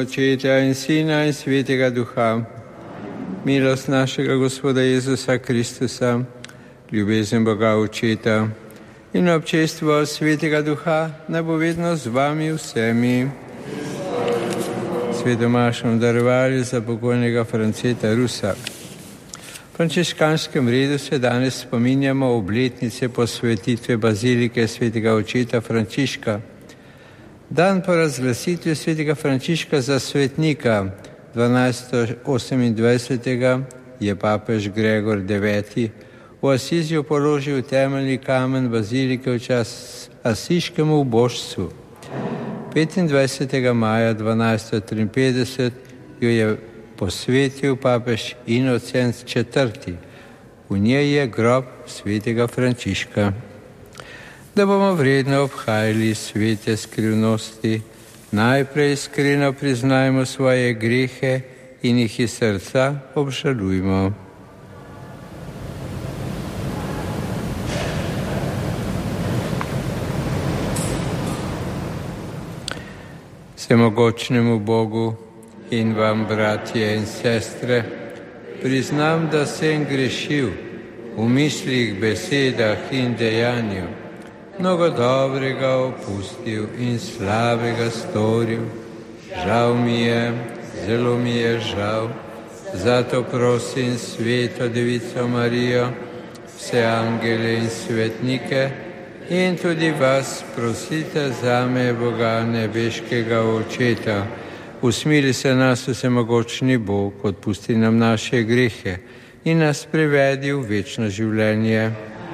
Očeta in Sina in Svetega Duha. Milost našega Gospoda Jezusa Kristusa, ljubezen Boga Očeta in občestvo Svetega Duha naj bo vedno z vami vsemi. Svedomašnem darovanju za pokojnega Franceta Rusa. V frančiškanskem redu se danes spominjamo obletnice posvetitve bazilike Svetega Očeta Frančiška. Dan po razglasitvi Svetega Frančiška za svetnika 1228. je papež Gregor IX. v Asiziju položil temeljni kamen bazilike v čast asiškemu ubožstvu. 25. maja 1253 jo je posvetil papež Inocent IV. V njej je grob Svetega Frančiška. Da bomo vredno obhajali svete skrivnosti, najprej iskreno priznajmo svoje grehe in jih iz srca obžalujmo. Vsemogočnemu Bogu in vam, bratje in sestre, priznam, da sem grešil v mislih, besedah in dejanju, mnogo dobrega opustil in slabega storil. Žal mi je, zelo mi je žal, zato prosim Sveto Devico Marijo, vse angele in svetnike in tudi vas prosite zame, Boga nebeškega Očeta. Usmili se nas vsemogočni Bog, odpusti nam naše grehe in nas privedi v večno življenje.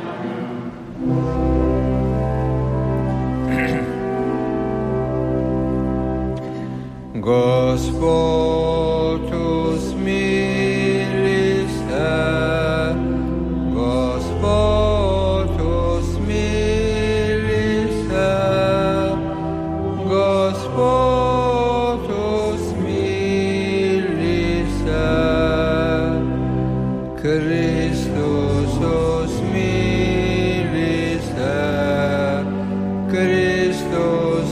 Gospod, usmili se, Gospod, usmili se, Gospod, usmili se, Kristus, usmili se, Kristus,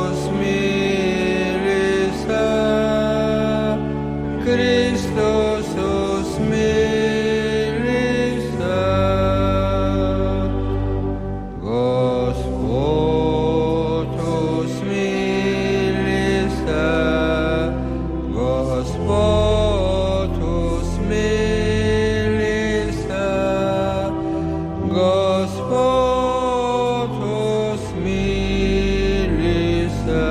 usmili se, Kristus, usmili se, Gospod, usmili se, Gospod, usmili se, Gospod, usmili se,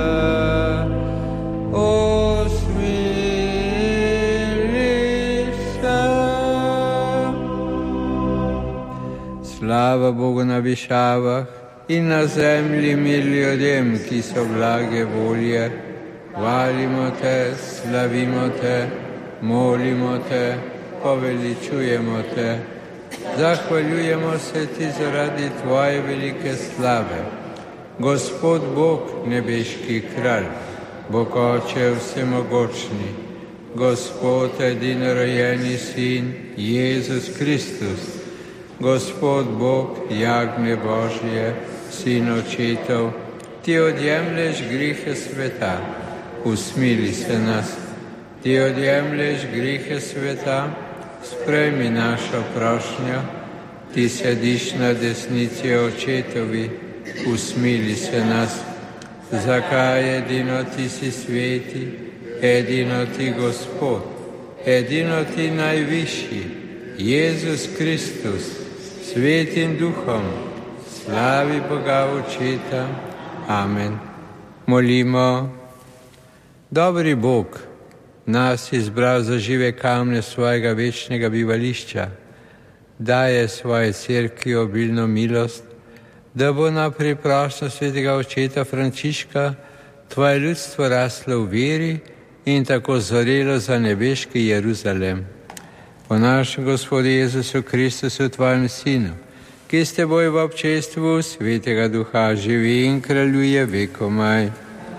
Slava Bogu na višavah in na zemlji mir ljudem, ki so blage volje. Hvalimo te, slavimo te, molimo te, poveličujemo te. Zahvaljujemo se ti zaradi tvoje velike slave. Gospod Bog, nebeški kralj, Bog Oče vsemogočni, Gospod edinorojenji Sin, Jezus Kristus, Gospod Bog, jagnje Božje, Sin Očetov, ti odjemlješ grehe sveta, usmili se nas. Ti odjemlješ grehe sveta, sprejmi našo prošnjo. Ti sediš na desnici Očetovi, usmili se nas. Zakaj edino ti si sveti, edino ti Gospod, edino ti najvišji, Jezus Kristus, Svetim Duhom, slavi Boga Očeta. Amen. Molimo. Dobri Bog nas izbral za žive kamne svojega večnega bivališča, daje svoje cerkvi obilno milost, da bo na priprošnost Svetega Očeta Frančiška tvoje ljudstvo raslo v veri in tako zorelo za nebeški Jeruzalem. Po našem Gospodu Jezusu Kristusu, tvojem Sinu, ki s teboj v občestvu Svetega Duha živi in kraljuje vekomaj.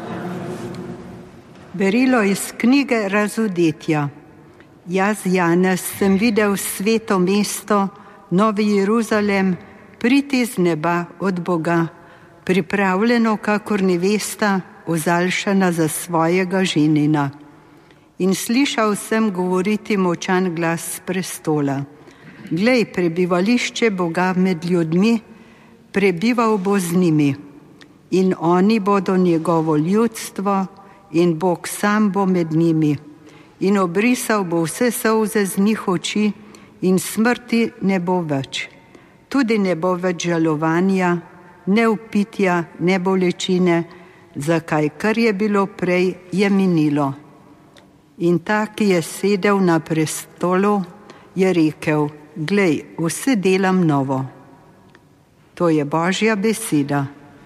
Berilo iz knjige Razodetja. Jaz, Janez, sem videl sveto mesto, Novi Jeruzalem, priti z neba od Boga, pripravljeno kakor nevesta, ozaljšana za svojega ženina. In slišal sem govoriti močan glas s prestola. Glej, prebivališče Boga med ljudmi, prebival bo z njimi. In oni bodo njegovo ljudstvo in Bog sam bo med njimi. In obrisal bo vse solze z njih oči in smrti ne bo več. Tudi ne bo več žalovanja, ne vpitja, ne bolečine, zakaj kar je bilo prej, je minilo. In ta, ki je sedel na prestolu, je rekel, glej, vse delam novo. To je Božja beseda.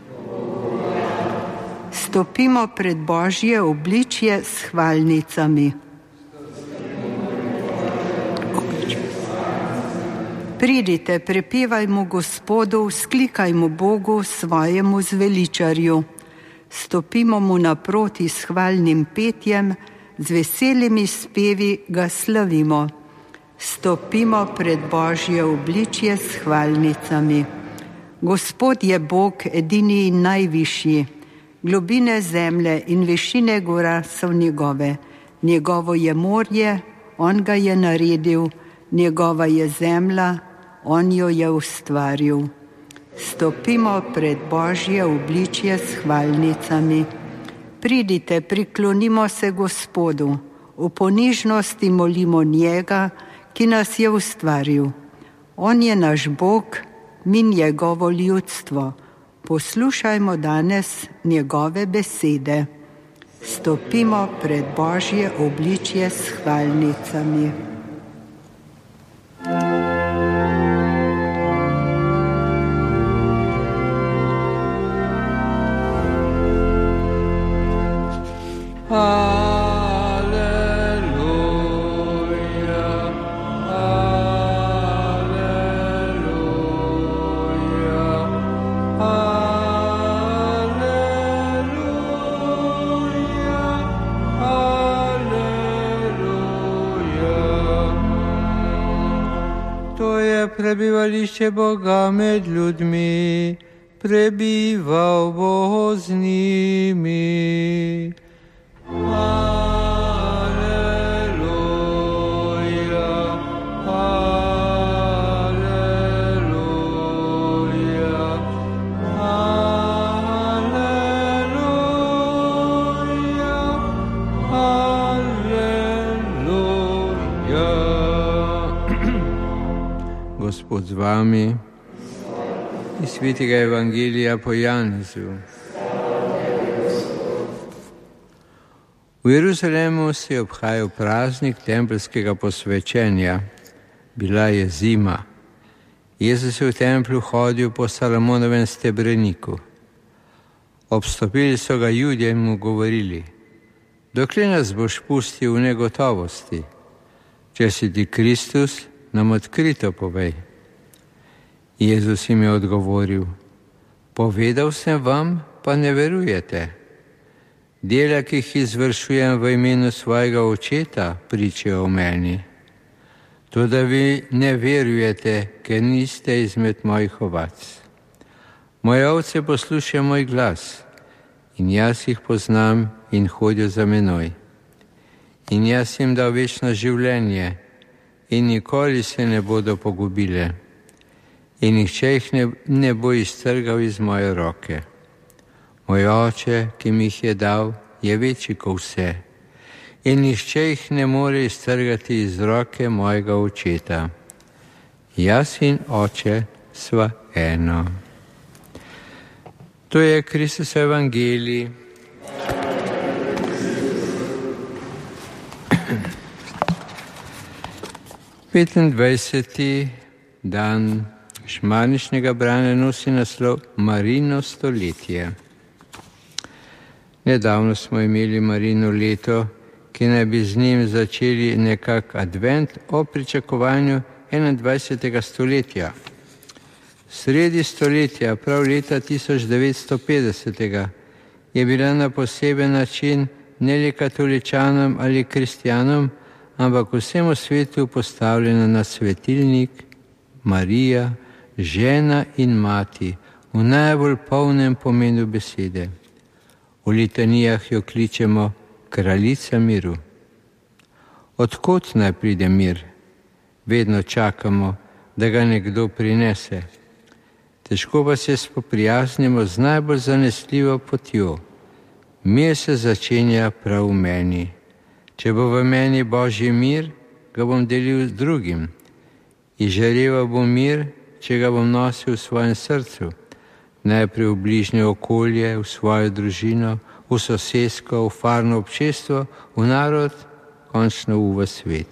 Stopimo pred Božje obličje s hvalnicami. Pridite, prepevajmo Gospodu, vzklikajmo Bogu, svojemu zveličarju. Stopimo mu naproti s hvalnim petjem, z veselimi spevi ga slavimo. Stopimo pred Božje obličje s hvalnicami. Gospod je Bog, edini in najvišji. Globine zemlje in višine gora so njegove. Njegovo je morje, on ga je naredil, njegova je zemlja, on jo je ustvaril. Stopimo pred Božje obličje s hvalnicami. Pridite, priklonimo se Gospodu, v ponižnosti molimo njega, ki nas je ustvaril. On je naš Bog, mi njegovo ljudstvo. Poslušajmo danes njegove besede. Stopimo pred Božje obličje s hvalnicami. Prebivališče Boga med ljudmi, prebival bo z njimi. Aleluja, aleluja, aleluja, aleluja. Gospod z vami, iz Svetega Evangelija po Janezu. V Jeruzalemu se je obhajal praznik tempeljskega posvečenja. Bila je zima. Jezus je v templju hodil po Salomonovem stebreniku. Obstopili so ga Judje in mu govorili, dokler nas boš pustil v negotovosti? Če si ti Kristus, nam odkrito povej. Jezus jim je odgovoril, povedal sem vam, pa ne verujete. Dela, ki jih izvršujem v imenu svojega očeta, pričajo o meni. Toda vi ne verujete, ker niste izmed mojih ovac. Moje ovce poslušajo moj glas in jaz jih poznam in hodijo za menoj. In jaz jim dal večno življenje in nikoli se ne bodo pogubile. In nihče jih ne bo iztrgal iz moje roke. Moj oče, ki mi jih je dal, je večji kot vse. In nihče jih ne more iztrgati iz roke mojega očeta. Jaz in oče sva eno. To je Kristusov evangelij. Petindvajseti dan šmarničnega branja nosi naslov Marino stoletje. Nedavno smo imeli Marino leto, ki naj bi z njim začeli nekak advent o pričakovanju 21. stoletja. Sredi stoletja, prav leta 1950, je bila na poseben način ne le katoličanom ali kristjanom, ampak vsemu svetu postavljena na svetilnik Marija, žena in mati, v najbolj polnem pomenu besede. V litanijah jo kličemo kraljica miru. Odkot naj pride mir? Vedno čakamo, da ga nekdo prinese. Težko pa se spoprijaznimo z najbolj zanesljivo potjo. Mir se začenja prav v meni. Če bo v meni Božji mir, ga bom delil z drugim. Izžareval bo mir, če ga bom nosil v svojem srcu. Najprej v bližnje okolje, v svojo družino, v sosesko, v farno občestvo, v narod, končno v svet.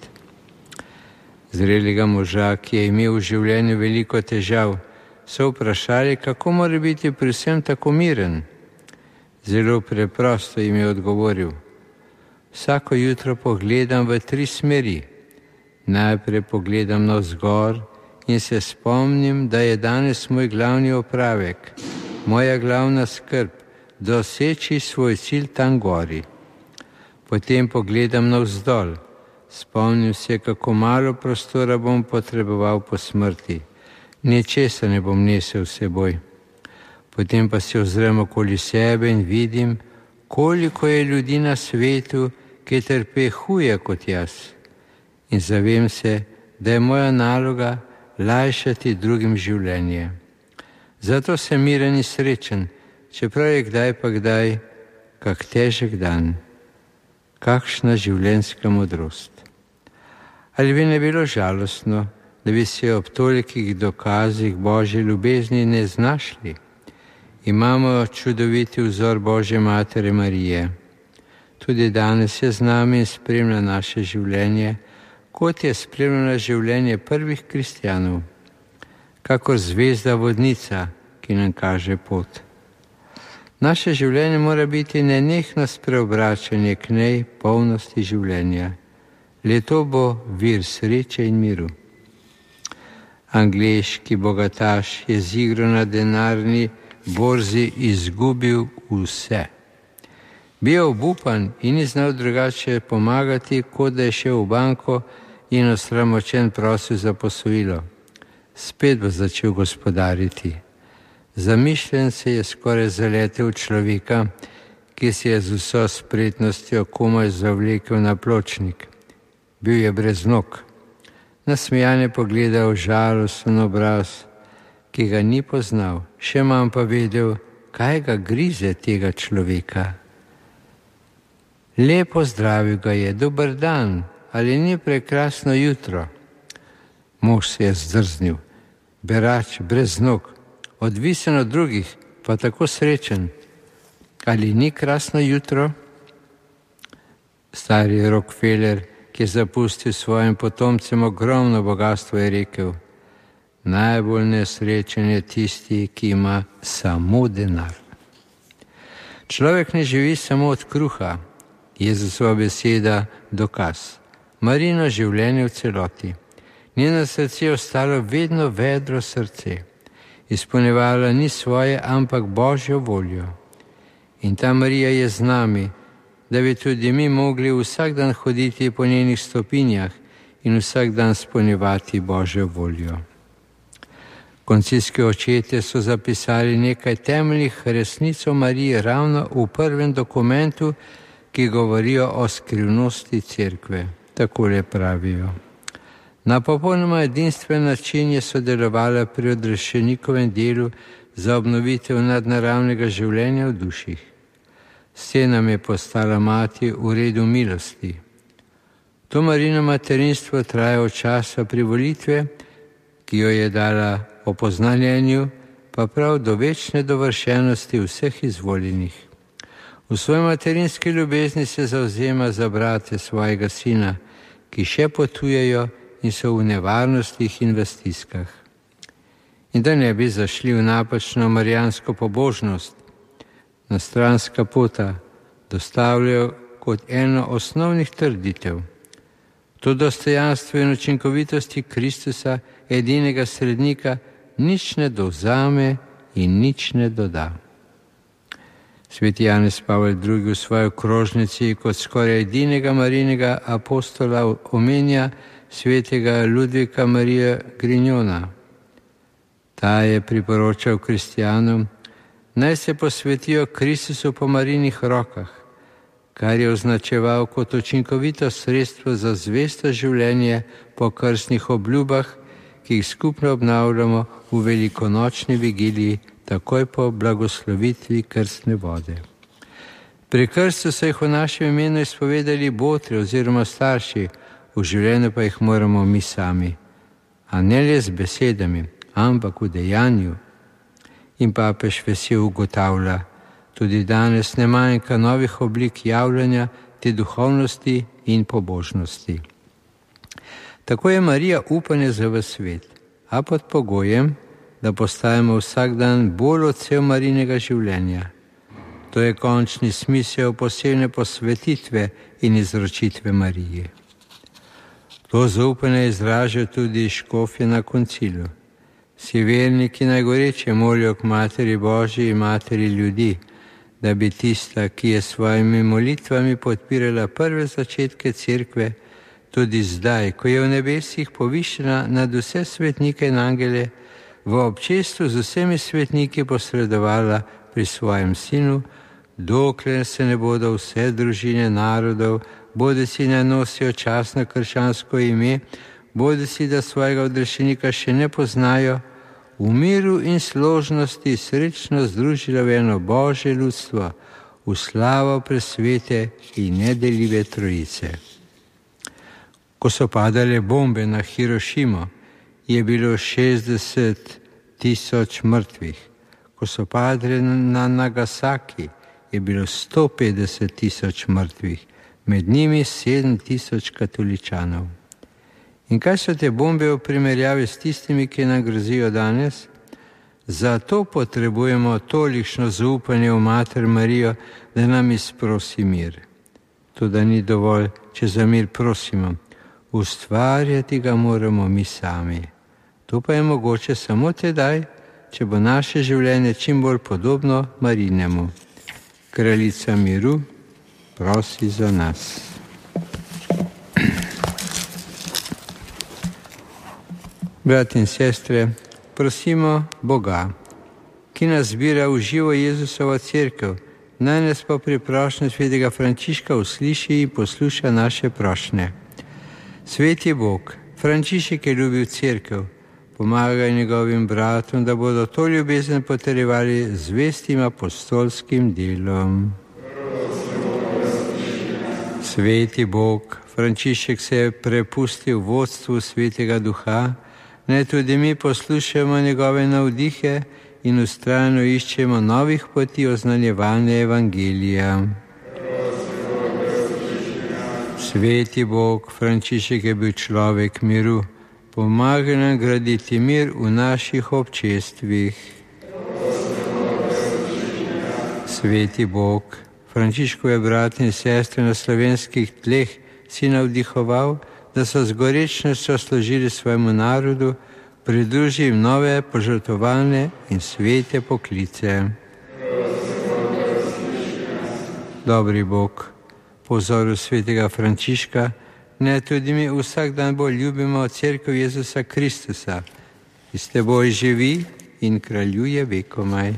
Zrelega moža, ki je imel v življenju veliko težav, so vprašali, kako mora biti pri vsem tako miren. Zelo preprosto jim je odgovoril: vsako jutro pogledam v 3 smeri. Najprej pogledam navzgor in se spomnim, da je danes moj glavni opravek, moja glavna skrb, doseči svoj cilj tam gori. Potem pogledam navzdol, spomnim se, kako malo prostora bom potreboval po smrti. Ničesa ne bom nesel s seboj. Potem pa se ozrem okoli sebe in vidim, koliko je ljudi na svetu, ki trpe huje kot jaz. In zavem se, da je moja naloga lajšati drugim življenje. Zato sem miren in srečen, čeprav je kdaj pa kdaj kak težek dan. Kakšna življenjska modrost. Ali bi ne bilo žalostno, da bi se ob tolikih dokazih Božje ljubezni ne znašli? Imamo čudoviti vzor Božje Matere Marije. Tudi danes je z nami in spremlja naše življenje, kot je spremljala življenje prvih kristjanov, kakor zvezda vodnica, ki nam kaže pot. Naše življenje mora biti nenehno spreobračanje k njej polnosti življenja. Le to bo vir sreče in miru. Angleški bogataš je z igro na denarni borzi izgubil vse. Bil je obupan in ni znal drugače pomagati, kot da je šel v banko in osramočen prosil za posojilo. Spet bo začel gospodariti. Zamišljen se je skoraj zaletel človeka, ki se je z vso spretnostjo komaj zavlekel na pločnik. Bil je brez nog. Nasmejan je pogledal žalosten obraz, ki ga ni poznal, še manj pa vedel, kaj ga grize tega človeka. Lepo zdravil ga je: dober dan, ali ni prekrasno jutro? Mož se je zdrznil, berač, brez nog, odvisen od drugih, pa tako srečen. Ali ni krasno jutro? Stari Rockefeller, ki je zapustil svojim potomcem ogromno bogastvo, je rekel: najbolj nesrečen je tisti, ki ima samo denar. Človek ne živi samo od kruha. Jezusova beseda dokaz. Marijino življenje v celoti. Njeno srce je ostalo vedno vedro srce. Izpolnjevala ni svoje, ampak Božjo voljo. In ta Marija je z nami, da bi tudi mi mogli vsak dan hoditi po njenih stopinjah in vsak dan izpolnjevati Božjo voljo. Koncilski očetje so zapisali nekaj temeljnih resnic o Mariji ravno v prvem dokumentu, ki govorijo o skrivnosti cerkve. Takole pravijo: na popolnoma edinstven način je sodelovala pri odrešenikovem delu za obnovitev nadnaravnega življenja v duših. S tem nam je postala mati v redu milosti. To Marijino materinstvo traja od časa privolitve, ki jo je dala o poznanjenju, pa prav do večne dovršenosti vseh izvoljenih. V svoji materinski ljubezni se zavzema za brate svojega sina, ki še potujejo in so v nevarnostih in v stiskah. In da ne bi zašli v napačno marijansko pobožnost, na stranska pota dostavljajo kot eno osnovnih trditev: to dostojanstvo in učinkovitosti Kristusa, edinega srednika, nič ne dovzame in nič ne doda. Sveti Janez Pavel II. V svoji krožnici kot skoraj edinega Marijinega apostola omenja svetega Ludvika Marija Grignona. Ta je priporočal kristjanom, naj se posvetijo Kristusu po Marijinih rokah, kar je označeval kot učinkovito sredstvo za zvesto življenje po krstnih obljubah, ki jih skupno obnavljamo v velikonočni vigiliji, takoj po blagoslovitvi krstne vode. Pri krstu so jih v našem imenu izpovedali botri oziroma starši, v življenju pa jih moramo mi sami. A ne le z besedami, ampak v dejanju. In papež vesel ugotavlja, tudi danes ne manjka novih oblik javljanja te duhovnosti in pobožnosti. Tako je Marija upanje za ves svet, a pod pogojem, da postajamo vsak dan bolj odsev Marijinega življenja. To je končni smisel posebne posvetitve in izročitve Mariji. To zaupanje izražajo tudi škofje na koncilu. Vsi verniki najgoreče molijo k Materi Božji in Materi ljudi, da bi tista, ki je s svojimi molitvami podpirala prve začetke cerkve, tudi zdaj, ko je v nebesih povišena nad vse svetnike in angele, v občestvu z vsemi svetniki posredovala pri svojem sinu, dokler se ne bodo vse družine narodov, bodisi ne nosijo častno krščansko ime, bodisi da svojega odrešenika še ne poznajo, v miru in složnosti srečno združila v eno Božje ljudstvo, v slavo presvete in nedeljive trojice. Ko so padale bombe na Hirošimo, je bilo 60,000 mrtvih. Ko so padle na Nagasaki, je bilo 150,000 mrtvih, med njimi 7,000 katoličanov. In kaj so te bombe v primerjavi s tistimi, ki nam grozijo danes? Zato potrebujemo tolikšno zaupanje v Mater Marijo, da nam izprosi mir. Toda ni dovolj, če za mir prosimo. Ustvarjati ga moramo mi sami. To pa je mogoče samo tedaj, če bo naše življenje čim bolj podobno Marijinemu. Kraljica miru prosi za nas. Bratje in sestre, prosimo Boga, ki nas zbira v živo Jezusovo cerkev, naj nas po priprošnji svetega Frančiška usliši in posluša naše prošnje. Sveti Bog, Frančišek je ljubil cerkev, pomagaj njegovim bratom, da bodo to ljubezen potrjevali z zvestim apostolskim delom. Sveti Bog, Frančišek se je prepustil vodstvu Svetega Duha, naj tudi mi poslušamo njegove navdihe in vztrajno iščemo novih poti oznanjevanja Evangelija. Sveti Bog, Frančišek je bil človek miru, pomagaj nam graditi mir v naših občestvih. Sveti Bog, Frančiškove bratje in sestre na slovenskih tleh si navdihoval, da so z gorečnostjo služili svojemu narodu, pridruži jim nove požrtvovalne in svete poklice. Dobri Bog, po vzoru svetega Frančiška, naj tudi mi vsak dan bolj ljubimo cerkev Jezusa Kristusa, ki s teboj živi in kraljuje vekomaj.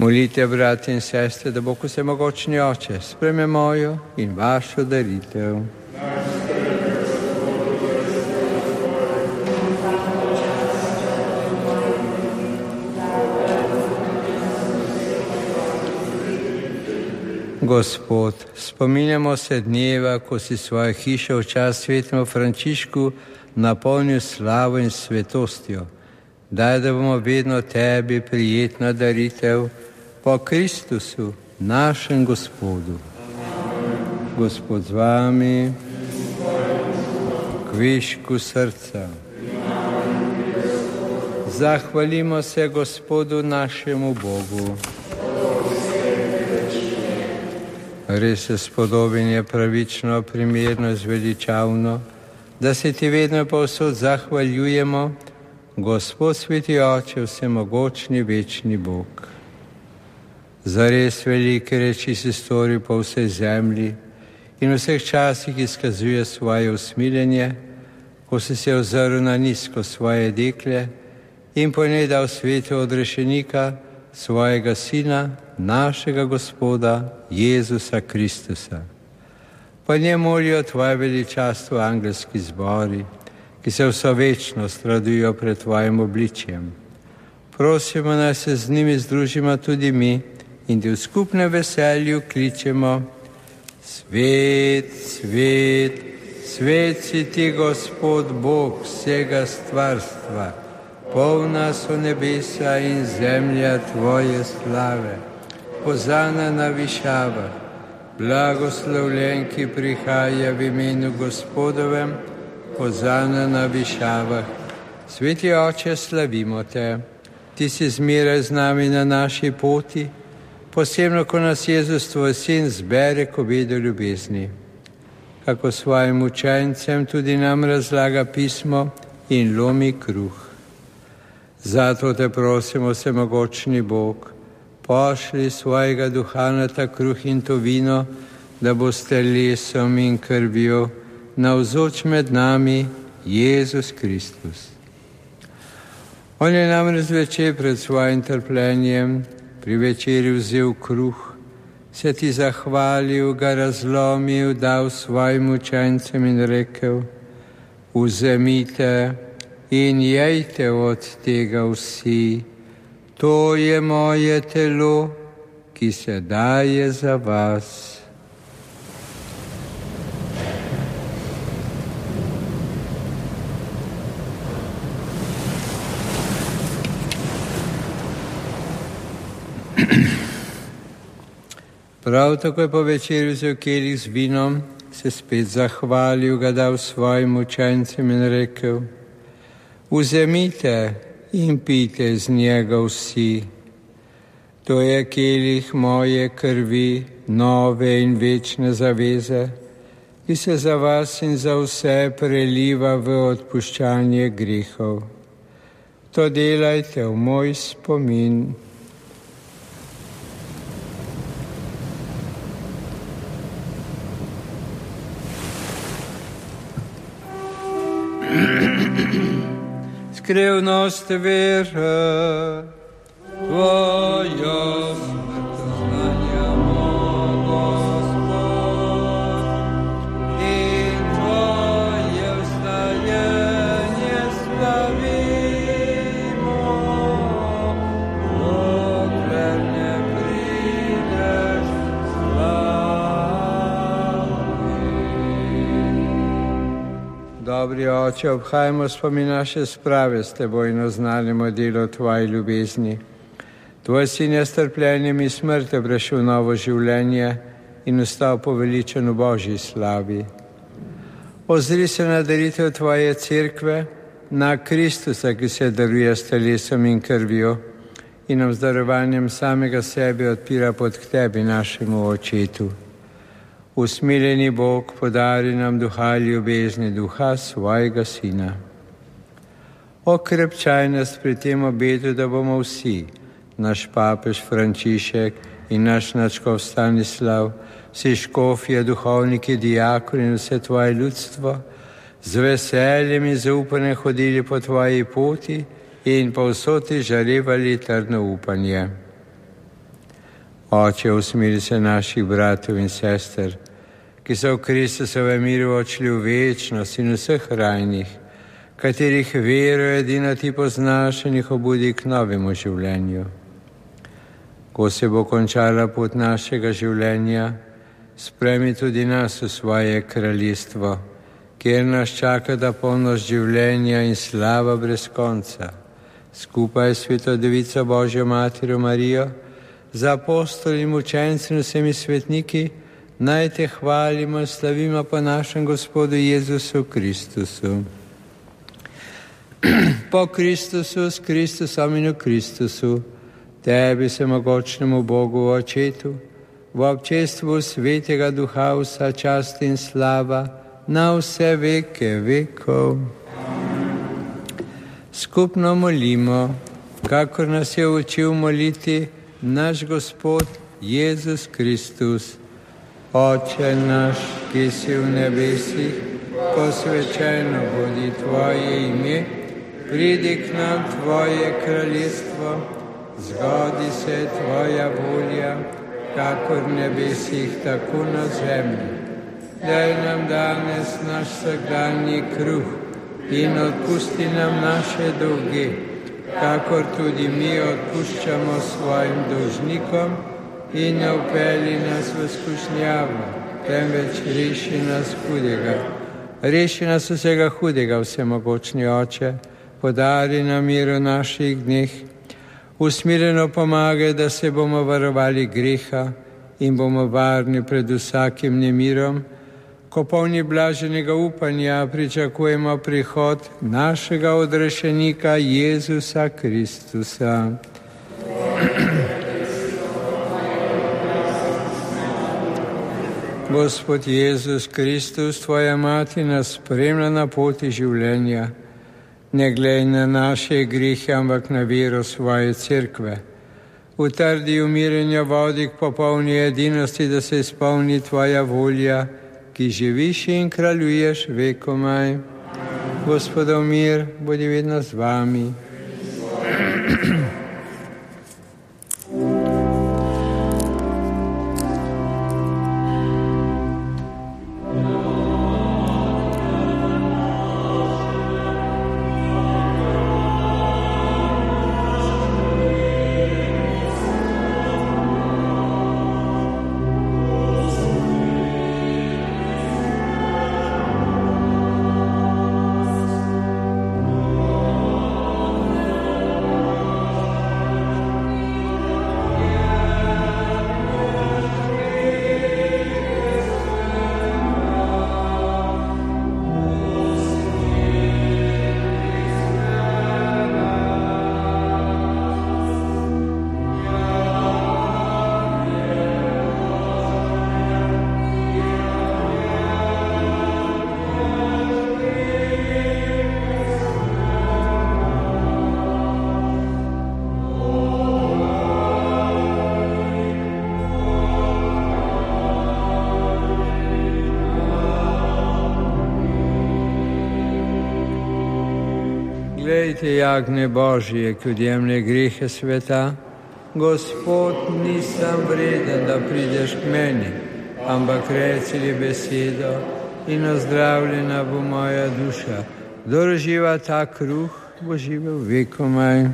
Molite, brati in sestre, da bo vsemogočni Oče sprejme mojo in vašo daritev. Gospod, spominjamo se dneva, ko si svojo hišo v čast svetemu Frančišku napolnil slavo in svetostjo. Daj, da bomo vedno tebi prijetna daritev po Kristusu, našem Gospodu. Gospod z vami, kvišku srca. Zahvalimo se Gospodu našemu Bogu. Res je spodoben, pravično, primerno, zveličavno, da se ti vedno povsod zahvaljujemo, Gospod sveti Oče, vsemogočni, večni Bog. Zares velike reči si storil po vsej zemlji in v vseh časih izkazuje svoje usmiljenje, ko si se ozrl na nizko svoje dekle in po njej dal svetega odrešenika, svojega Sina, našega Gospoda, Jezusa Kristusa. Po njem molijo tvoje veličastvo angelski zbori, ki se vso večnost radujo pred tvojim obličjem. Prosimo, naj se z njimi združimo tudi mi in ti v skupnem veselju kličemo: Svet, svet, svet si ti, Gospod Bog vsega stvarstva, polna so nebesa in zemlja tvoje slave. Hozana na višavah, blagoslovljen, ki prihaja v imenu Gospodovem, hozana na višavah. Sveti Oče, slavimo te, ti si zmeraj z nami na naši poti, posebno, ko nas Jezus, tvoj Sin, zbere k obedu ljubezni. Kako svojim učencem tudi nam razlaga pismo in lomi kruh. Zato te prosimo, vsemogočni Bog, pošli svojega duha na ta kruh in to vino, da boste lesom in krvjo navzoč med nami Jezus Kristus. On je namreč zvečer pred svojim trpljenjem pri večeri vzel kruh, se ti zahvalil, ga razlomil, dal svojim učencem in rekel: Vzemite in jejte od tega vsi, to je moje telo, ki se daje za vas. Prav tako je po večerju vzel kelih z vinom, se spet zahvalil, ga dal svojim učencem in rekel: Vzemite in pijte z njega vsi. To je kelih moje krvi, nove in večne zaveze, ki se za vas in za vse preliva v odpuščanje grehov. To delajte v moj spomin. Skrivnost vere, tvojo smrt znanjamo, Gospod, in tvoje vstajenje slavimo, dokler ne prideš slavi. Dobri Oče, obhajamo spomin naše sprave s teboj in oznanimo delo tvoje ljubezni. Tvoj Sin je s trpljenjem in smrtjo prešel novo življenje in ostal poveličen v Božji slavi. Ozri se na daritev tvoje cerkve, na Kristusa, ki se daruje s telesom in krvjo in nam z darovanjem samega sebe odpira pot k tebi, našemu Očetu. Usmiljeni Bog, podari nam duha ljubezni, duha svojega Sina. Okrepčaj nas pri tem obetu, da bomo vsi, naš papež Frančišek in naš nadškof Stanislav, vsi škofje, duhovniki, diakoni in vse tvoje ljudstvo, z veseljem in zaupanjem hodili po tvoji poti in povsod ti žarevali trdno upanje. Oče, usmiri se naših bratov in sester, ki so v Kristusovem miru odšli v večnost in vseh rajnih, katerih vero edino ti poznaš in jih obudi k novemu življenju. Ko se bo končala pot našega življenja, spremi tudi nas v svoje kraljestvo, kjer nas čaka ta polnost življenja in slava brez konca. Skupaj s Sveto Devico Božjo Materjo Marijo, za apostoli in učenci in vsemi svetniki, naj te hvalimo in slavimo po našem Gospodu Jezusu Kristusu. Po Kristusu, s Kristusom in v Kristusu, tebi vsemogočnemu Bogu Očetu, v občestvu Svetega Duha vsa čast in slava na vse veke vekov. Skupno molimo, kakor nas je učil moliti naš Gospod Jezus Kristus. Oče naš, ki si v nebesih, posvečeno bodi tvoje ime, pridi k nam tvoje kraljestvo, zgodi se tvoja volja, kakor v nebesih, tako na zemlji. Daj nam danes naš vsakdanji kruh in odpusti nam naše dolge, kakor tudi mi odpuščamo svojim dolžnikom, in ne vpelji nas v skušnjavo, temveč reši nas hudega. Reši nas vsega hudega, vsemogočni Oče, podari nam mir v naših dneh, usmirjeno pomagaj, da se bomo varovali greha in bomo varni pred vsakim nemirom, ko polni blaženega upanja pričakujemo prihod našega odrešenika Jezusa Kristusa. Gospod Jezus Kristus, tvoja mati nas spremlja na poti življenja. Ne glej na naše grehe, ampak na vero svoje cerkve. Utrdi umirjenja vodi k popolni edinosti, da se izpolni tvoja volja, ki živiš in kraljuješ vekomaj. Gospodov mir, bodi vedno z vami. Glejte, jagnje Božje, ki odjemlje grehe sveta. Gospod, nisem vreden, da prideš k meni, ampak reci li besedo in ozdravljena bo moja duša. Kdor uživa ta kruh, bo živel vekomaj.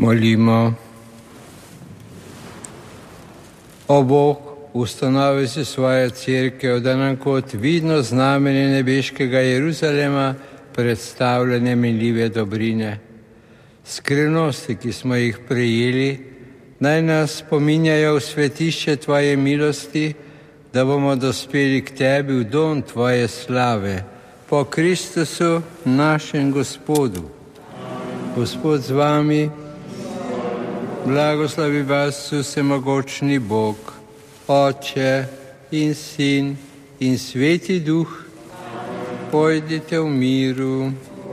Molimo. O Bog, ustanovi si svojo cerkev, da nam kot vidno znamenje nebeškega Jeruzalema predstavlja neminljive dobrine. Skrivnosti, ki smo jih prejeli, naj nas spominjajo v svetišče Tvoje milosti, da bomo dospeli k Tebi v dom Tvoje slave, po Kristusu našem Gospodu. Gospod z vami, blagoslovi vas vsemogočni Bog, Oče in Sin in Sveti Duh. Pojdite v miru.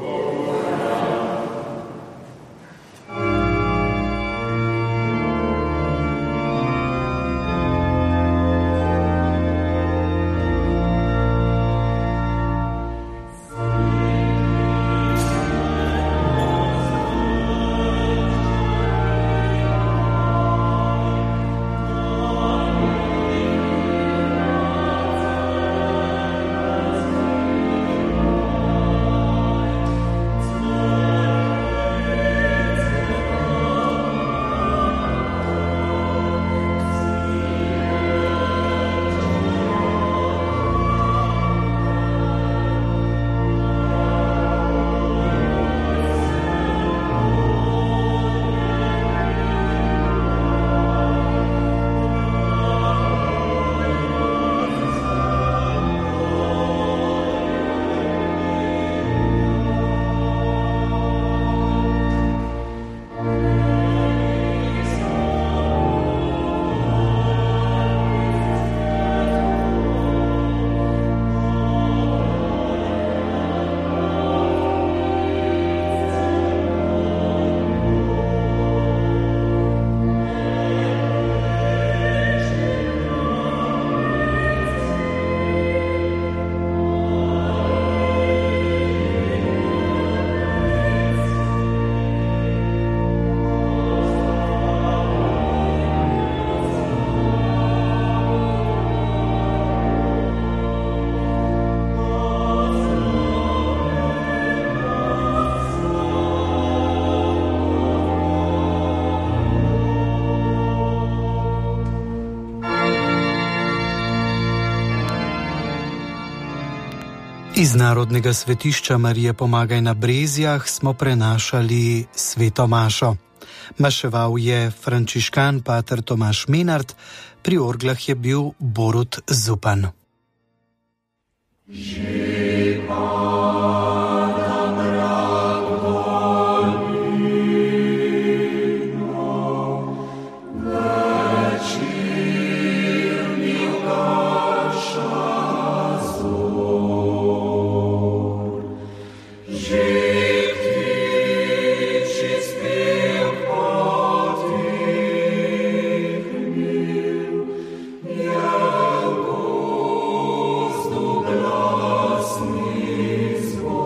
Iz Narodnega svetišča Marije Pomagaj na Brezjah smo prenašali sveto mašo. Maševal je frančiškan pater Tomaž Menard, pri orglah je bil Borut Zupan. Glasni zvon.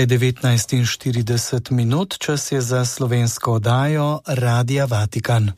Ura je 19:40, čas je za slovensko oddajo Radia Vatikan.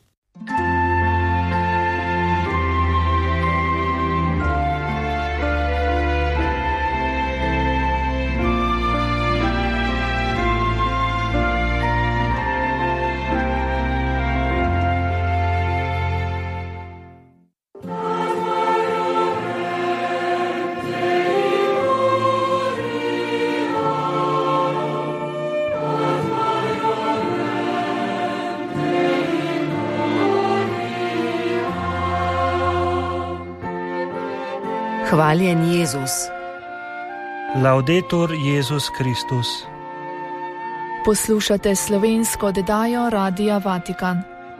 Hvaljen Jezus. Laudetur Jezus Kristus. Poslušate slovensko oddajo Radia Vatikan.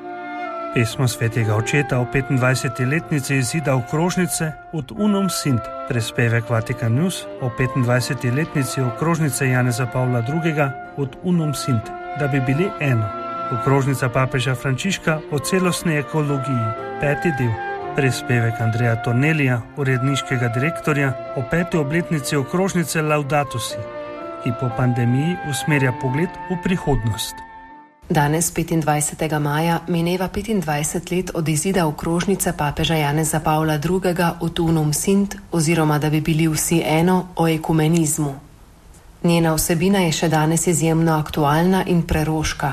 Pesmo svetega očeta o 25. letnici izida okrožnice Ut unum sint, prispevek Vatikan News o 25. letnici okrožnice Janeza Pavla II. Ut unum sint, da bi bili eno. Okrožnica papeža Frančiška o celostni ekologiji, 5. del. Prispevek Andreja Tornelija, uredniškega direktorja, o 5. obletnici okrožnice Laudato Si, ki po pandemiji usmerja pogled v prihodnost. Danes, 25. maja, mineva 25 let od izida okrožnice papeža Janeza Pavla II. Ut unum sint, oziroma da bi bili vsi eno, o ekumenizmu. Njena vsebina je še danes izjemno aktualna in preroška.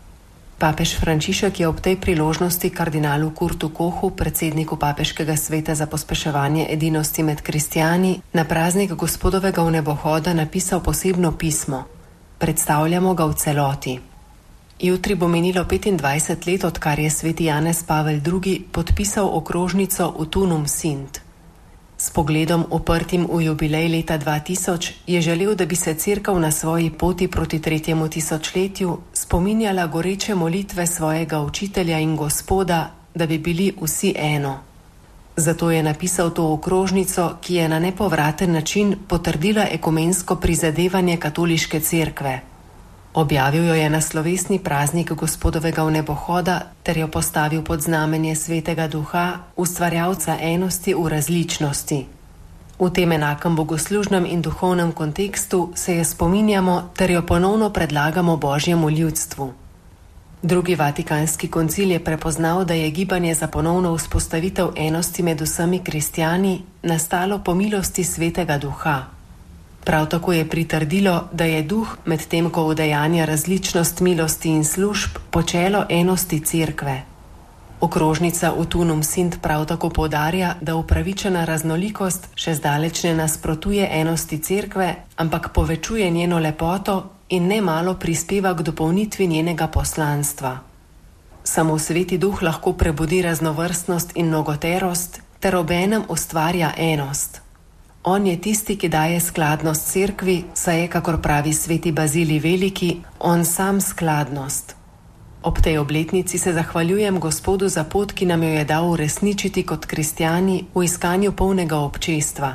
Papež Frančišek je ob tej priložnosti kardinalu Kurtu Kochu, predsedniku Papeškega sveta za pospeševanje edinosti med kristjani, na praznik Gospodovega vnebohoda napisal posebno pismo. Predstavljamo ga v celoti. Jutri bo minilo 25 let, odkar je sveti Janez Pavel II. Podpisal okrožnico Ut unum sint. S pogledom uprtim v jubilej leta 2000 je želel, da bi se cerkev na svoji poti proti 3. tisočletju spominjala goreče molitve svojega učitelja in Gospoda, da bi bili vsi eno. Zato je napisal to okrožnico, ki je na nepovraten način potrdila ekumensko prizadevanje katoliške cerkve. Objavil jo je na slovesni praznik Gospodovega vnebohoda ter jo postavil pod znamenje Svetega Duha, ustvarjalca enosti v različnosti. V tem enakem bogoslužnem in duhovnem kontekstu se je spominjamo ter jo ponovno predlagamo Božjemu ljudstvu. Drugi vatikanski koncil je prepoznal, da je gibanje za ponovno vzpostavitev enosti med vsemi kristjani nastalo po milosti Svetega Duha. Prav tako je pritrdilo, da je duh, medtem ko udejanja različnost milosti in služb, počelo enosti cerkve. Okrožnica Ut unum sint prav tako poudarja, da upravičena raznolikost še zdaleč ne nasprotuje enosti cerkve, ampak povečuje njeno lepoto in nemalo prispeva k dopolnitvi njenega poslanstva. Samo Sveti Duh lahko prebudi raznovrstnost in mnogoterost ter obenem ustvarja enost. On je tisti, ki daje skladnost cerkvi, saj je, kakor pravi sveti Bazilij Veliki, on sam skladnost. Ob tej obletnici se zahvaljujem Gospodu za pot, ki nam jo je dal uresničiti kot kristjani v iskanju polnega občestva.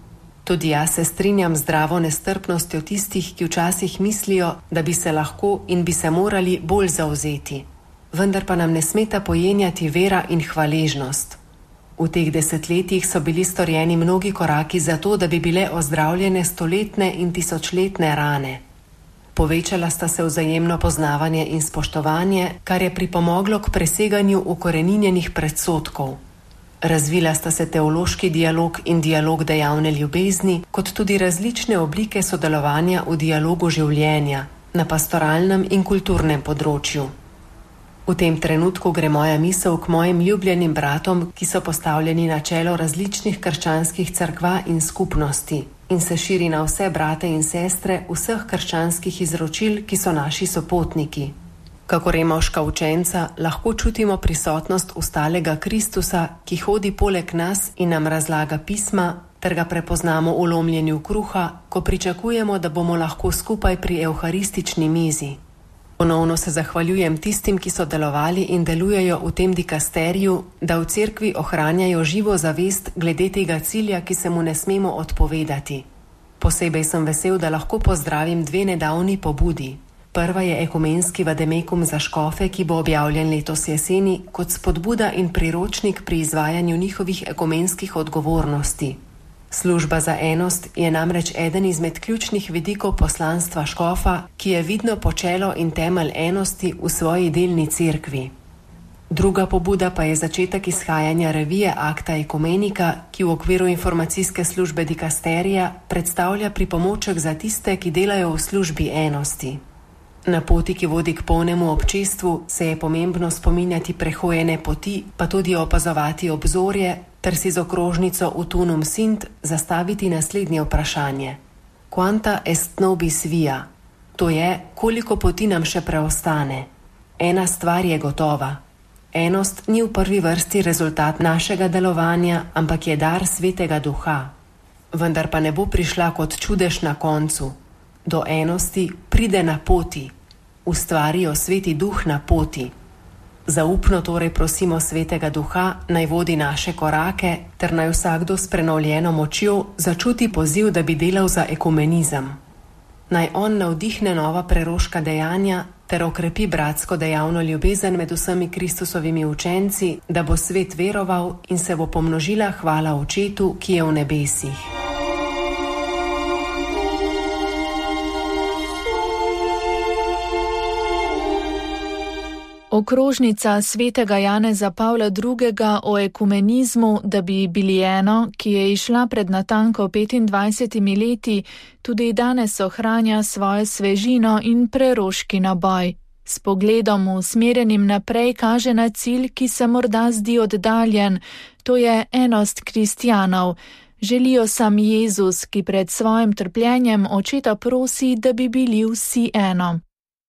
Tudi jaz se strinjam z zdravo nestrpnostjo tistih, ki včasih mislijo, da bi se lahko in bi se morali bolj zavzeti. Vendar pa nam ne smeta pojenjati vera in hvaležnost. V teh desetletjih so bili storjeni mnogi koraki za to, da bi bile ozdravljene stoletne in tisočletne rane. Povečala sta se vzajemno poznavanje in spoštovanje, kar je pripomoglo k preseganju ukoreninjenih predsodkov. Razvila sta se teološki dialog in dialog dejavne ljubezni, kot tudi različne oblike sodelovanja v dialogu življenja na pastoralnem in kulturnem področju. V tem trenutku gre moja misel k mojim ljubljenim bratom, ki so postavljeni na čelo različnih krščanskih cerkva in skupnosti in se širi na vse brate in sestre vseh krščanskih izročil, ki so naši sopotniki. Kakor Removška učenca lahko čutimo prisotnost ustalega Kristusa, ki hodi poleg nas in nam razlaga pisma, ter ga prepoznamo v lomljenju kruha, ko pričakujemo, da bomo lahko skupaj pri evharistični mizi. Ponovno se zahvaljujem tistim, ki so delovali in delujejo v tem dikasteriju, da v cerkvi ohranjajo živo zavest glede tega cilja, ki se mu ne smemo odpovedati. Posebej sem vesel, da lahko pozdravim dve nedavni pobudi. Prva je ekumenski vademekum za škofe, ki bo objavljen letos jeseni kot spodbuda in priročnik pri izvajanju njihovih ekumenskih odgovornosti. Služba za enost je namreč eden izmed ključnih vidikov poslanstva škofa, ki je vidno počelo in temelj enosti v svoji delni cerkvi. Druga pobuda pa je začetek izhajanja revije Acta Ecumenica, ki v okviru informacijske službe dikasterija predstavlja pripomoček za tiste, ki delajo v službi enosti. Na poti, ki vodi k polnemu občestvu, se je pomembno spominjati prehojene poti, pa tudi opazovati obzorje, ter si z okrožnico Utunum Sint zastaviti naslednje vprašanje. Quanta est nobis via? To je, koliko poti nam še preostane. Ena stvar je gotova. Enost ni v prvi vrsti rezultat našega delovanja, ampak je dar Svetega Duha. Vendar pa ne bo prišla kot čudež na koncu. Do enosti pride na poti. Ustvari jo Sveti Duh na poti. Zaupno torej prosimo Svetega Duha, naj vodi naše korake, ter naj vsakdo s prenovljeno močjo začuti poziv, da bi delal za ekumenizem. Naj on navdihne nova preroška dejanja, ter okrepi bratsko dejavno ljubezen med vsemi Kristusovimi učenci, da bo svet veroval in se bo pomnožila hvala Očetu, ki je v nebesih. Okrožnica svetega Janeza Pavla II. O ekumenizmu, da bi bili eno, ki je izšla pred natanko 25 leti, tudi danes ohranja svojo svežino in preroški naboj. S pogledom usmerjenim naprej kaže na cilj, ki se morda zdi oddaljen, to je enost kristjanov. Želijo sam Jezus, ki pred svojim trpljenjem Očeta prosi, da bi bili vsi eno.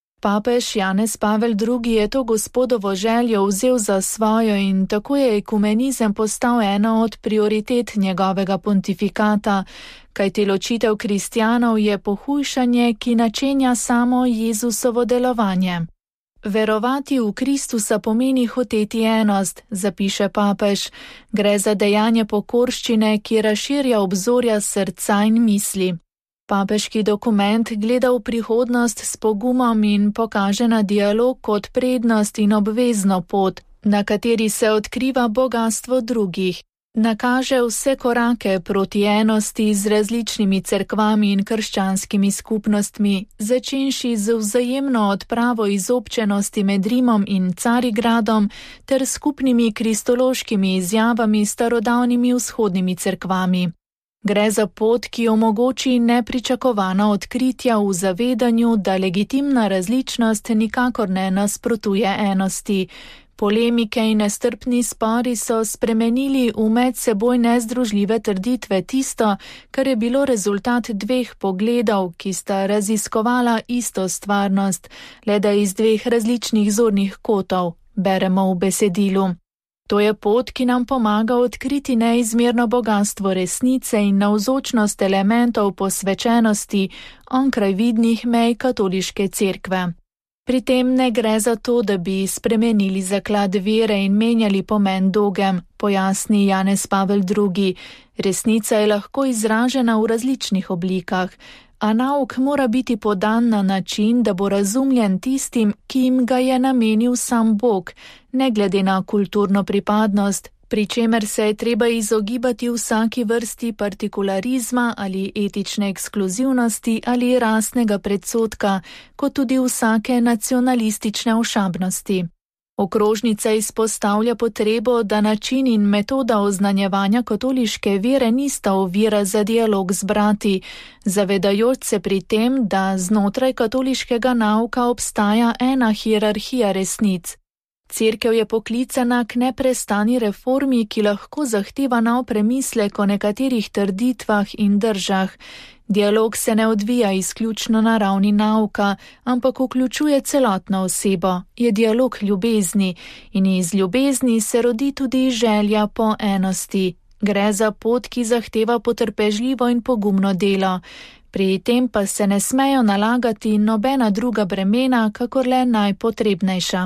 Papež Janez Pavel II. Je to Gospodovo željo vzel za svojo in tako je ekumenizem postal ena od prioritet njegovega pontifikata, kajti ločitev kristjanov je pohujšanje, ki načenja samo Jezusovo delovanje. Verovati v Kristusa pomeni hoteti enost, zapiše papež. Gre za dejanje pokorščine, ki razširja obzorja srca in misli. Papeški dokument gleda v prihodnost s pogumom in pokaže na dialog kot prednost in obvezno pot, na kateri se odkriva bogastvo drugih. Nakaže vse korake proti enosti z različnimi cerkvami in krščanskimi skupnostmi, začenši z vzajemno odpravo izobčenosti med Rimom in Carigradom ter skupnimi kristološkimi izjavami s starodavnimi vzhodnimi cerkvami. Gre za pot, ki omogoči nepričakovana odkritja v zavedanju, da legitimna različnost nikakor ne nasprotuje enosti. Polemike in nestrpni spori so spremenili v med seboj nezdružljive trditve tisto, kar je bilo rezultat dveh pogledov, ki sta raziskovala isto stvarnost, le da iz dveh različnih zornih kotov, beremo v besedilu. To je pot, ki nam pomaga odkriti neizmerno bogastvo resnice in navzočnost elementov posvečenosti onkraj vidnih mej katoliške cerkve. Pri tem ne gre za to, da bi spremenili zaklad vere in menjali pomen dogem, pojasni Janez Pavel II. Resnica je lahko izražena v različnih oblikah, a nauk mora biti podan na način, da bo razumljen tistim, ki jim ga je namenil sam Bog, ne glede na kulturno pripadnost, pri čemer se je treba izogibati vsaki vrsti partikularizma ali etične ekskluzivnosti ali rasnega predsodka, kot tudi vsake nacionalistične ošabnosti. Okrožnica izpostavlja potrebo, da način in metoda oznanjevanja katoliške vere nista ovira za dialog z brati, zavedajoč se pri tem, da znotraj katoliškega nauka obstaja ena hierarhija resnic. Cerkev je poklicana k neprestani reformi, ki lahko zahteva nov premislek o nekaterih trditvah in držah. Dialog se ne odvija izključno na ravni nauka, ampak vključuje celotno osebo, je dialog ljubezni in iz ljubezni se rodi tudi želja po enosti. Gre za pot, ki zahteva potrpežljivo in pogumno delo. Pri tem pa se ne smejo nalagati nobena druga bremena, kakor le najpotrebnejša.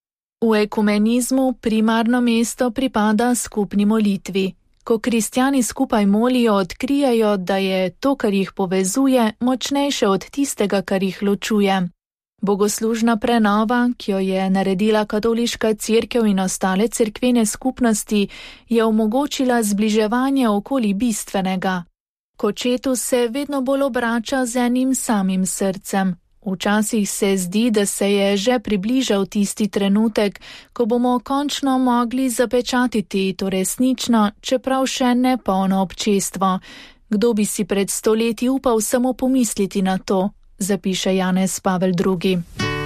V ekumenizmu primarno mesto pripada skupni molitvi. Ko kristjani skupaj molijo, odkrijajo, da je to, kar jih povezuje, močnejše od tistega, kar jih ločuje. Bogoslužna prenova, ki jo je naredila katoliška cerkev in ostale cerkvene skupnosti, je omogočila zbliževanje okoli bistvenega. K očetu se vedno bolj obrača z enim samim srcem. Včasih se zdi, da se je že približal tisti trenutek, ko bomo končno mogli zapečatiti to resnično, čeprav še ne polno občestvo. Kdo bi si pred 100 leti upal samo pomisliti na to, zapiše Janez Pavel II.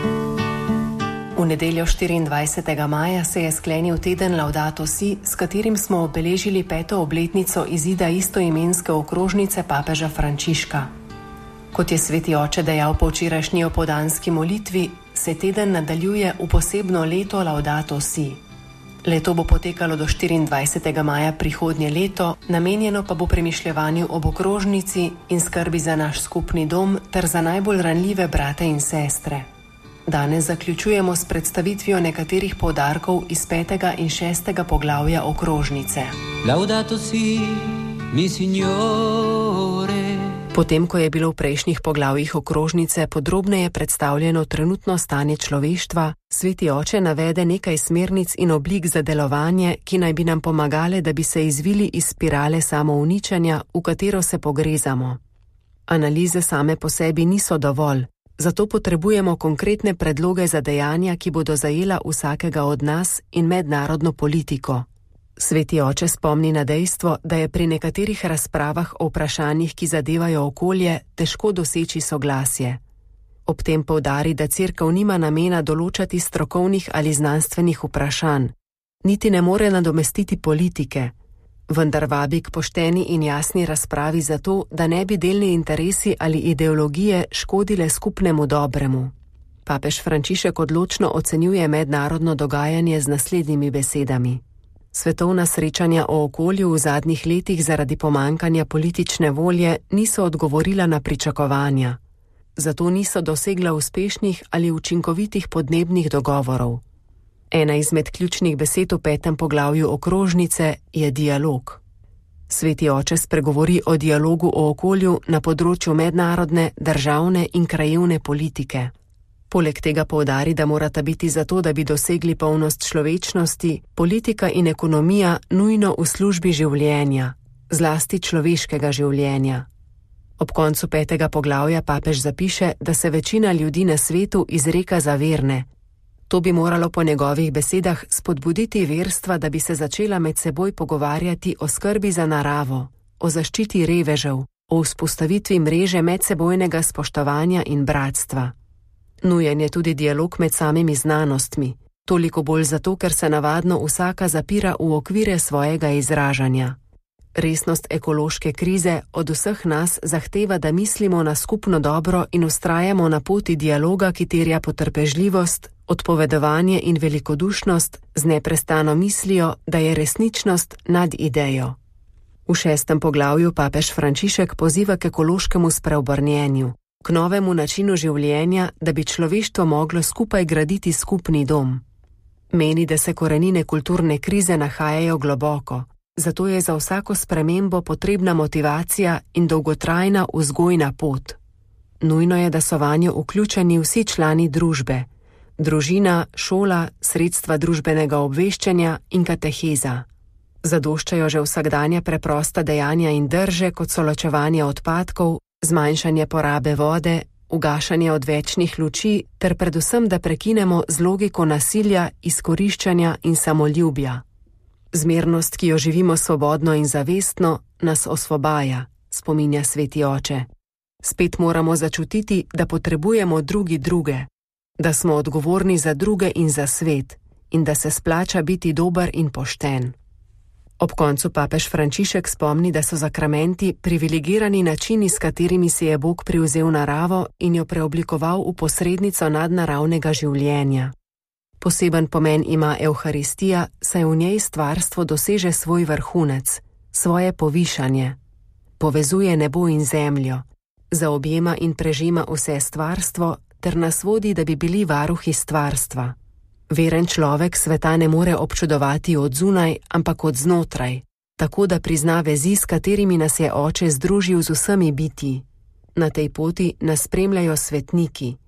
V nedeljo 24. maja se je sklenil teden Laudato Si, s katerim smo obeležili 5. obletnico izida istoimenske okrožnice papeža Frančiška. Kot je sveti oče dejal po včerajšnji opoldanski molitvi, se teden nadaljuje v posebno leto Laudato Si. Leto bo potekalo do 24. maja prihodnje leto, namenjeno pa bo premišljevanju ob okrožnici in skrbi za naš skupni dom ter za najbolj ranljive brate in sestre. Danes zaključujemo s predstavitvijo nekaterih poudarkov iz 5. in 6. poglavja okrožnice. Laudato si, mi signore. Potem, ko je bilo v prejšnjih poglavjih okrožnice podrobneje predstavljeno trenutno stanje človeštva, sveti oče navede nekaj smernic in oblik za delovanje, ki naj bi nam pomagale, da bi se izvili iz spirale samouničenja, v katero se pogrezamo. Analize same po sebi niso dovolj, zato potrebujemo konkretne predloge za dejanja, ki bodo zajela vsakega od nas in mednarodno politiko. Sveti oče spomni na dejstvo, da je pri nekaterih razpravah o vprašanjih, ki zadevajo okolje, težko doseči soglasje. Ob tem poudari, da cerkev nima namena določati strokovnih ali znanstvenih vprašanj, niti ne more nadomestiti politike, vendar vabi k pošteni in jasni razpravi zato, da ne bi delni interesi ali ideologije škodile skupnemu dobremu. Papež Frančišek odločno ocenjuje mednarodno dogajanje z naslednjimi besedami. Svetovna srečanja o okolju v zadnjih letih zaradi pomankanja politične volje niso odgovorila na pričakovanja, zato niso dosegla uspešnih ali učinkovitih podnebnih dogovorov. Ena izmed ključnih besed v 5. poglavju okrožnice je dialog. Sveti oče spregovori o dialogu o okolju na področju mednarodne, državne in krajevne politike. Poleg tega poudari, da morata biti zato, da bi dosegli polnost človečnosti, politika in ekonomija nujno v službi življenja, zlasti človeškega življenja. Ob koncu 5. poglavja papež zapiše, da se večina ljudi na svetu izreka za verne. To bi moralo po njegovih besedah spodbuditi verstva, da bi se začela med seboj pogovarjati o skrbi za naravo, o zaščiti revežev, o vzpostavitvi mreže medsebojnega spoštovanja in bratstva. Nujen je tudi dialog med samimi znanostmi, toliko bolj zato, ker se navadno vsaka zapira v okvire svojega izražanja. Resnost ekološke krize od vseh nas zahteva, da mislimo na skupno dobro in vztrajamo na poti dialoga, ki terja potrpežljivost, odpovedovanje in velikodušnost z neprestano mislijo, da je resničnost nad idejo. V 6. poglavju papež Frančišek poziva k ekološkemu spreobrnjenju, k novemu načinu življenja, da bi človeštvo moglo skupaj graditi skupni dom. Meni, da se korenine kulturne krize nahajajo globoko, zato je za vsako spremembo potrebna motivacija in dolgotrajna vzgojna pot. Nujno je, da so vanjo vključeni vsi člani družbe, družina, šola, sredstva družbenega obveščanja in kateheza. Zadoščajo že vsakdanja preprosta dejanja in drže, kot so ločevanje odpadkov, zmanjšanje porabe vode, ugašanje odvečnih luči ter predvsem, da prekinemo z logiko nasilja, izkoriščanja in samoljubja. Zmernost, ki jo živimo svobodno in zavestno, nas osvobaja, spominja sveti oče. Spet moramo začutiti, da potrebujemo druge, da smo odgovorni za druge in za svet in da se splača biti dober in pošten. Ob koncu papež Frančišek spomni, da so sakramenti privilegirani načini, s katerimi si je Bog privzel naravo in jo preoblikoval v posrednico nadnaravnega življenja. Poseben pomen ima Evharistija, saj v njej stvarstvo doseže svoj vrhunec, svoje povišanje. Povezuje nebo in zemljo, zaobjema in prežema vse stvarstvo ter nas vodi, da bi bili varuhi stvarstva. Veren človek sveta ne more občudovati od zunaj, ampak od znotraj, tako da prizna vezi, s katerimi nas je Oče združil z vsemi bitji. Na tej poti nas spremljajo svetniki.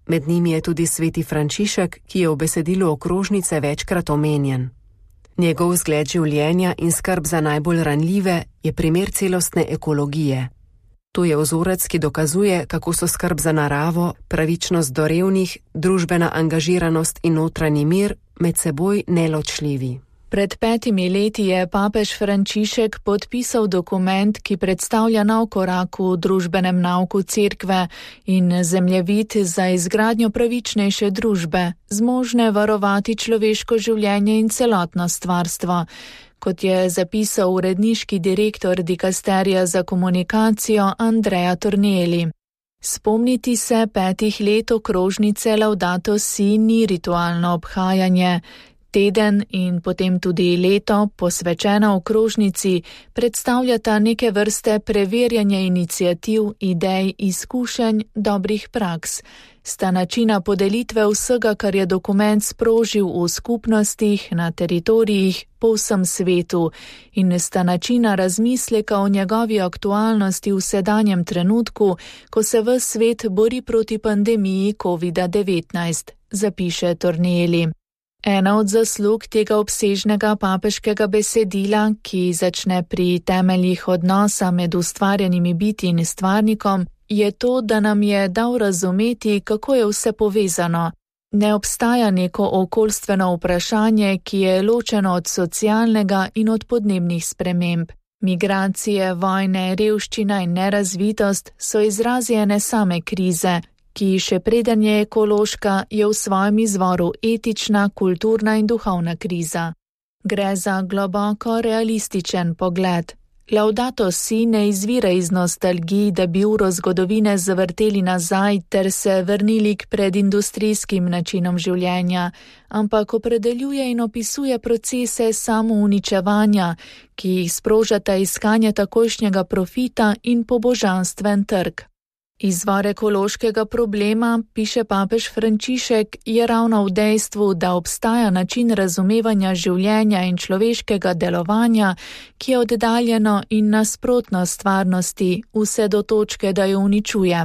Med njimi je tudi sveti Frančišek, ki je v besedilu okrožnice večkrat omenjen. Njegov vzgled življenja in skrb za najbolj ranljive je primer celostne ekologije. To je vzorec, ki dokazuje, kako so skrb za naravo, pravičnost do revnih, družbena angažiranost in notranji mir med seboj neločljivi. Pred 5 leti je papež Frančišek podpisal dokument, ki predstavlja nov korak v družbenem nauku cerkve in zemljevid za izgradnjo pravičnejše družbe, zmožne varovati človeško življenje in celotno stvarstvo. Kot je zapisal uredniški direktor dikasterija za komunikacijo Andrea Tornielli. Spomniti se 5 let okrožnice Laudato Si ni ritualno obhajanje. Teden in potem tudi leto, posvečena okrožnici, predstavljata neke vrste preverjanje iniciativ, idej, izkušenj, dobrih praks. Sta načina podelitve vsega, kar je dokument sprožil v skupnostih, na teritorijih, po vsem svetu, in sta načina razmisleka o njegovi aktualnosti v sedanjem trenutku, ko se ves svet bori proti pandemiji COVID-19, zapiše Tornielli. Ena od zaslug tega obsežnega papeškega besedila, ki začne pri temeljih odnosa med ustvarjenimi biti in stvarnikom, je to, da nam je dal razumeti, kako je vse povezano. Ne obstaja neko okoljstveno vprašanje, ki je ločeno od socialnega in od podnebnih sprememb. Migracije, vojne, revščina in nerazvitost so izrazi ene same krize, ki še preden je ekološka, je v svojem izvoru etična, kulturna in duhovna kriza. Gre za globoko realističen pogled. Laudato Si ne izvira iz nostalgij, da bi uro zgodovine zavrteli nazaj ter se vrnili k predindustrijskim načinom življenja, ampak opredeljuje in opisuje procese samouničevanja, ki jih sprožata iskanje takojšnjega profita in pobožanstven trg. Izvor ekološkega problema, piše papež Frančišek, je ravno v dejstvu, da obstaja način razumevanja življenja in človeškega delovanja, ki je oddaljeno in nasprotno stvarnosti, vse do točke, da jo uničuje.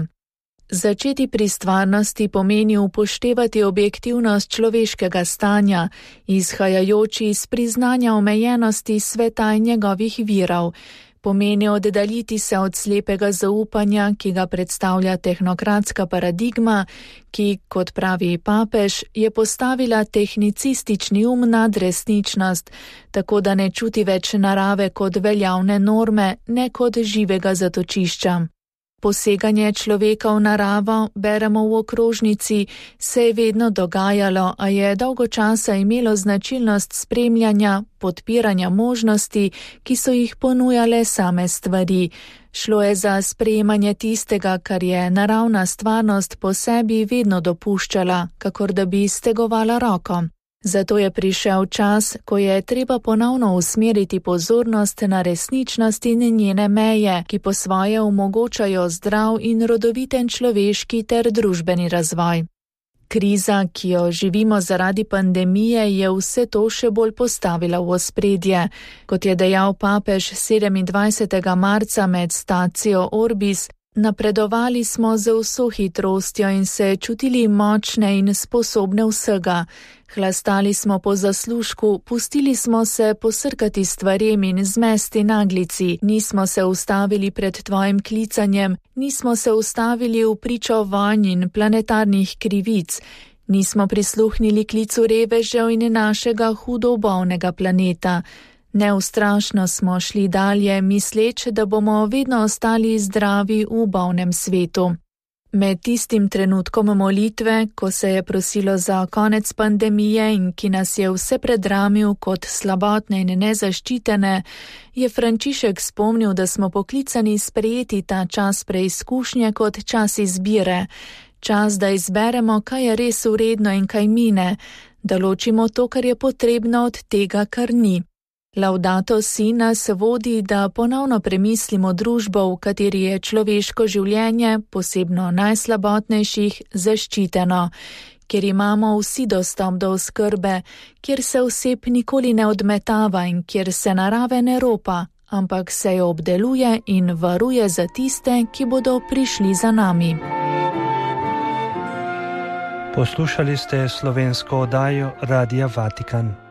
Začeti pri stvarnosti pomeni upoštevati objektivnost človeškega stanja, izhajajoči iz priznanja omejenosti sveta in njegovih virov. Pomeni oddaljiti se od slepega zaupanja, ki ga predstavlja tehnokratska paradigma, ki, kot pravi papež, je postavila tehnicistični nad resničnost, tako da ne čuti več narave kot veljavne norme, ne kot živega zatočišča. Poseganje človeka v naravo, beremo v okrožnici, se je vedno dogajalo, a je dolgo časa imelo značilnost spremljanja, podpiranja možnosti, ki so jih ponujale same stvari. Šlo je za sprejemanje tistega, kar je naravna stvarnost po sebi vedno dopuščala, kakor da bi stegovala roko. Zato je prišel čas, ko je treba ponovno usmeriti pozornost na resničnost in njene meje, ki po svoje omogočajo zdrav in rodoviten človeški ter družbeni razvoj. Kriza, ki jo živimo zaradi pandemije, je vse to še bolj postavila v ospredje. Kot je dejal papež 27. marca med stacijo Orbis, napredovali smo z vso hitrostjo in se čutili močne in sposobne vsega. Hlastali smo po zaslužku, pustili smo se posrkati stvarem in zmesti naglici, nismo se ustavili pred tvojim klicanjem, nismo se ustavili v pričo vojn in planetarnih krivic, nismo prisluhnili klicu revežev in našega hudo bolnega planeta. Neustrašno smo šli dalje, misleč, da bomo vedno ostali zdravi v bolnem svetu. Med tistim trenutkom molitve, ko se je prosilo za konec pandemije in ki nas je vse predramil kot slabotne in nezaščitene, je Frančišek spomnil, da smo poklicani sprejeti ta čas preizkušnje kot čas izbire. Čas, da izberemo, kaj je res vredno in kaj mine, da ločimo to, kar je potrebno, od tega, kar ni. Laudato Si nas vodi, da ponovno premislimo družbo, v kateri je človeško življenje, posebno najslabotnejših, zaščiteno, kjer imamo vsi dostop do oskrbe, kjer se oseb nikoli ne odmetava in kjer se narave ne ropa, ampak se jo obdeluje in varuje za tiste, ki bodo prišli za nami. Poslušali ste slovensko oddajo Radia Vatikan.